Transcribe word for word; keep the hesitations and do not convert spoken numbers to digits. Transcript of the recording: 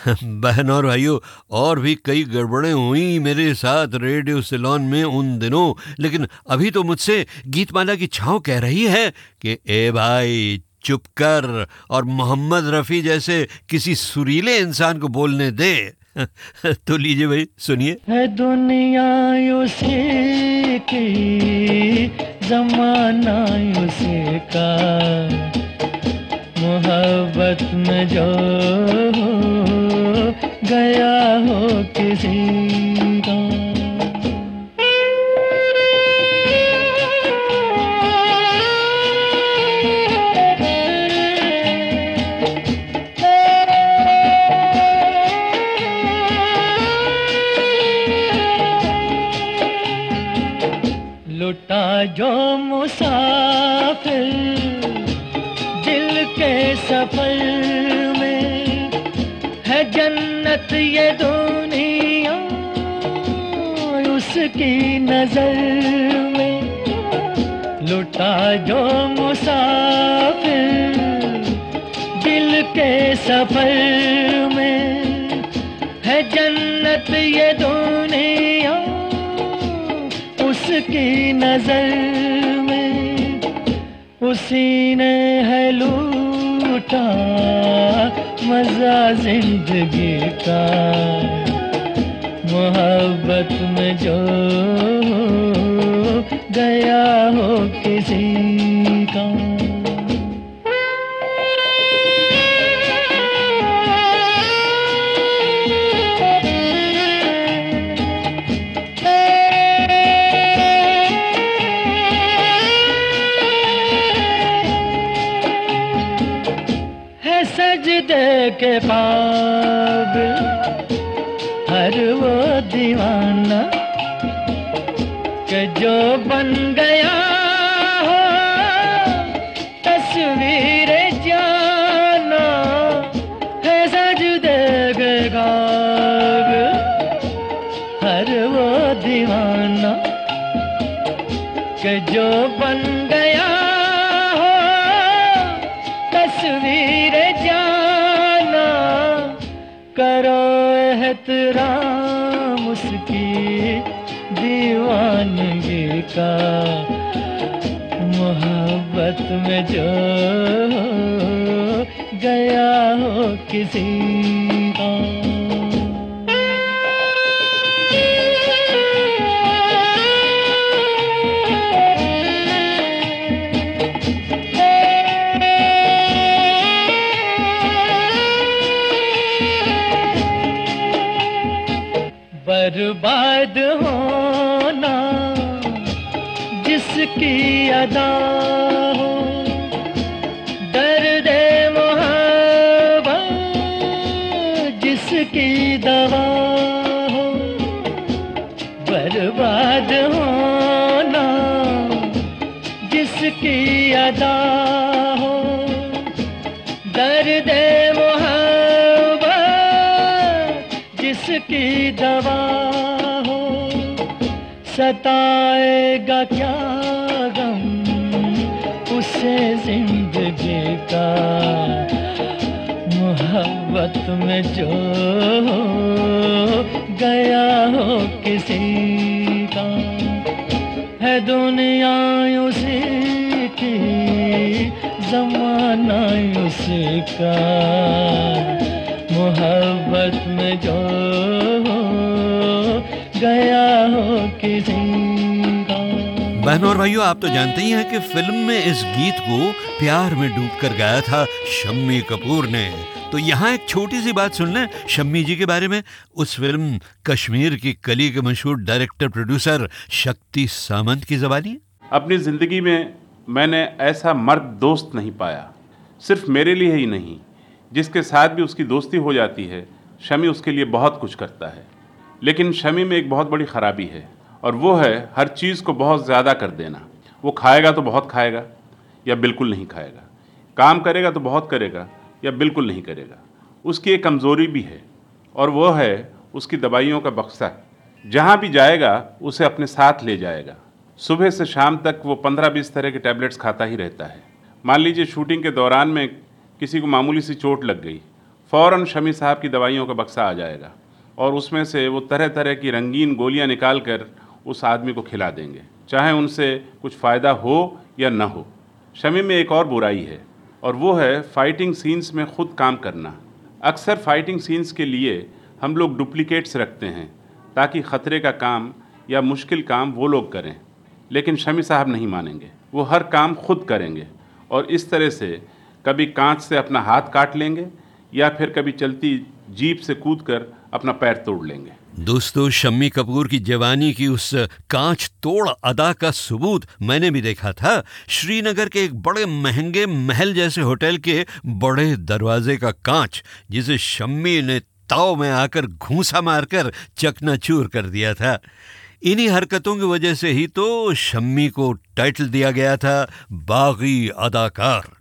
बहन और भाइयों, और भी कई गड़बड़ें हुई मेरे साथ रेडियो सिलोन में उन दिनों, लेकिन अभी तो मुझसे गीतमाला की छाँव कह रही है कि ए भाई चुप कर और मोहम्मद रफ़ी जैसे किसी सुरीले इंसान को बोलने दे। तो लीजिए भाई सुनिए। है दुनिया उसी की, जमाना उसी का, मोहब्बत में जो गया हो किसी का। लुटा जो मुसाफिर दिल के सफर में, है जन्नत ये दुनिया उसकी नजर में। लुटा जो मुसाफिर दिल के सफर में, है जन्नत ये दुनिया उसकी नजर में। उसी ने है लूटा मजा जिंदगी का, मोहब्बत में जो गया हो किसी का। सजदे के काबिल हर वो दीवाना कि जो बन गया हो तस्वीर जाना। है सजदे के काबिल हर वो दीवाना कि जो बन गया हो तस्वीर जाना। करो एहतराम उसकी दीवानगी का, मोहब्बत में जो गया हो किसी का। बर्बाद होना जिसकी अदा हो, दर्द मोहब्बत जिसकी दवा हो। बर्बाद होना जिसकी अदा हो, दर्द मोहब्बत जिसकी दवा हो। सताएगा क्या गम उसे जिंदगी का, मोहब्बत में जो गया हो किसी का। है दुनिया उसी की, जमाना उसी का, मोहब्बत में जो गया हो किसी का। बहनों और भाइयों, आप तो जानते ही हैं कि फिल्म में इस गीत को प्यार में डूबकर गाया था शम्मी कपूर ने। तो यहाँ एक छोटी सी बात सुन लें शम्मी जी के बारे में। उस फिल्म कश्मीर की कली के मशहूर डायरेक्टर प्रोड्यूसर शक्ति सामंत की ज़बानी। अपनी ज़िंदगी में मैंने ऐसा मर्द दोस्त नहीं पाया, सिर्फ मेरे लिए ही नहीं, जिसके साथ भी उसकी दोस्ती हो जाती है शमी उसके लिए बहुत कुछ करता है। लेकिन शमी में एक बहुत बड़ी ख़राबी है, और वो है हर चीज़ को बहुत ज़्यादा कर देना। वो खाएगा तो बहुत खाएगा या बिल्कुल नहीं खाएगा, काम करेगा तो बहुत करेगा या बिल्कुल नहीं करेगा। उसकी एक कमज़ोरी भी है, और वो है उसकी दवाइयों का बक्सा। जहाँ भी जाएगा उसे अपने साथ ले जाएगा। सुबह से शाम तक वो पंद्रह बीस तरह के टैबलेट्स खाता ही रहता है। मान लीजिए शूटिंग के दौरान में किसी को मामूली सी चोट लग गई, फ़ौरन शमी साहब की दवाइयों का बक्सा आ जाएगा और उसमें से वो तरह तरह की रंगीन गोलियां निकाल कर उस आदमी को खिला देंगे, चाहे उनसे कुछ फ़ायदा हो या न हो। शमी में एक और बुराई है और वो है फ़ाइटिंग सीन्स में ख़ुद काम करना। अक्सर फ़ाइटिंग सीन्स के लिए हम लोग डुप्लीकेट्स रखते हैं ताकि ख़तरे का काम या मुश्किल काम वो लोग करें, लेकिन शमी साहब नहीं मानेंगे। वो हर काम खुद करेंगे और इस तरह से कभी कांच से अपना हाथ काट लेंगे या फिर कभी चलती जीप से कूदकर अपना पैर तोड़ लेंगे। दोस्तों, शम्मी कपूर की जवानी की उस कांच तोड़ अदा का सबूत मैंने भी देखा था। श्रीनगर के एक बड़े महंगे महल जैसे होटल के बड़े दरवाजे का कांच, जिसे शम्मी ने ताव में आकर घूंसा मारकर चकनाचूर कर दिया था। इन्हीं हरकतों की वजह से ही तो शम्मी को टाइटल दिया गया था बागी अदाकार।